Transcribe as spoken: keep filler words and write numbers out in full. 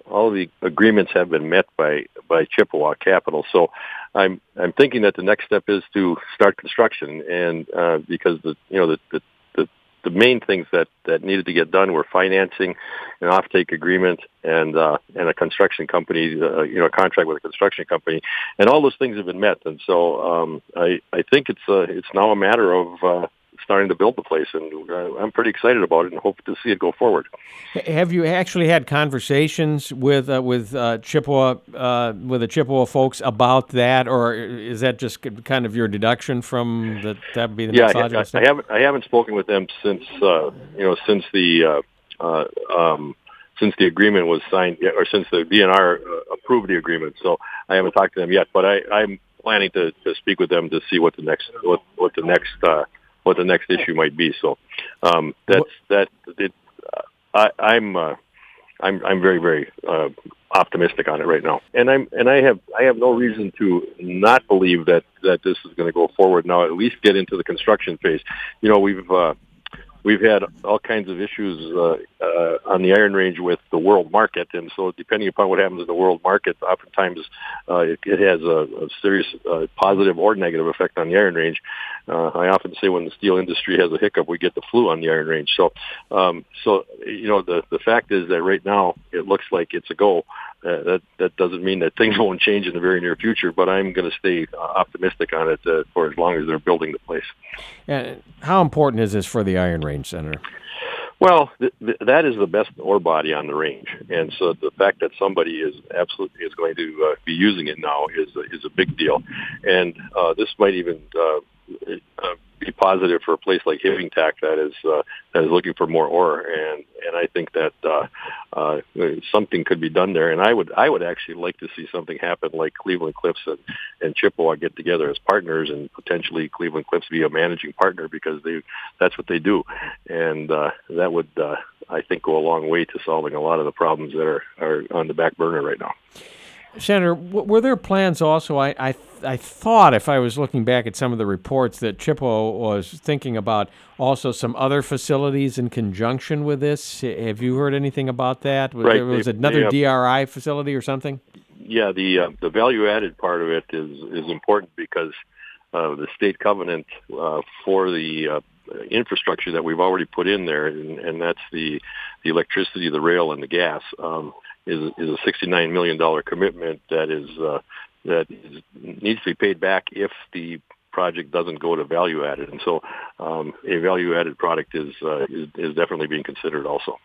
all the agreements have been met by by Chippewa Capital. So I'm I'm thinking that the next step is to start construction, and uh, because the you know the, the the the main things that that needed to get done were financing, an offtake agreement, and uh, and a construction company, uh, you know, a contract with a construction company, and all those things have been met. And so um, I I think it's uh, it's now a matter of uh, starting to build the place, and uh, I'm pretty excited about it and hope to see it go forward. Have you actually had conversations with uh, with uh, Chippewa uh, with the Chippewa folks about that, or is that just kind of your deduction from that? That would be the Yeah, next I, logical I, step. I haven't I haven't spoken with them since uh, you know since the uh, uh, um, since the agreement was signed, or since the D N R uh, approved the agreement. So I haven't talked to them yet, but I, I'm planning to, to speak with them to see what the next what, what the next uh, what the next issue might be. So um, that's that. It, uh, I, I'm uh, I'm I'm very very uh, optimistic on it right now, and I'm and I have I have no reason to not believe that that this is going to go forward now. At least get into the construction phase. You know, we've uh, we've had all kinds of issues uh, uh, on the Iron Range with the world market, and so depending upon what happens in the world market, oftentimes uh, it, it has a, a serious uh, positive or negative effect on the Iron Range. Uh, I often say when the steel industry has a hiccup, we get the flu on the Iron Range. So, um, so you know, the the fact is that right now it looks like it's a go. Uh, that that doesn't mean that things won't change in the very near future, but I'm going to stay uh, optimistic on it uh, for as long as they're building the place. And how important is this for the Iron Range, Senator? Well, th- th- that is the best ore body on the range, and so the fact that somebody is absolutely is going to uh, be using it now is a, is a big deal, and uh, this might even uh, uh, be positive for a place like Hivingtac that is uh, that is looking for more ore, and and I think that uh, uh, something could be done there, and I would I would actually like to see something happen like Cleveland Cliffs and, and Chippewa get together as partners, and potentially Cleveland Cliffs be a managing partner because they that's what they do, and uh, that would uh, I think go a long way to solving a lot of the problems that are, are on the back burner right now. Senator, were there plans also? I, I I thought, if I was looking back at some of the reports, that Chippewa was thinking about also some other facilities in conjunction with this. Have you heard anything about that? Was Right. there was They, another they, uh, D R I facility or something? Yeah, the uh, the value added part of it is is important because uh, the state covenant uh, for the uh, infrastructure that we've already put in there, and, and that's the the electricity, the rail, and the gas, um, is is a sixty-nine million dollar commitment that is uh, that is, needs to be paid back if the project doesn't go to value added, and so um, a value added product is, uh, is is definitely being considered also.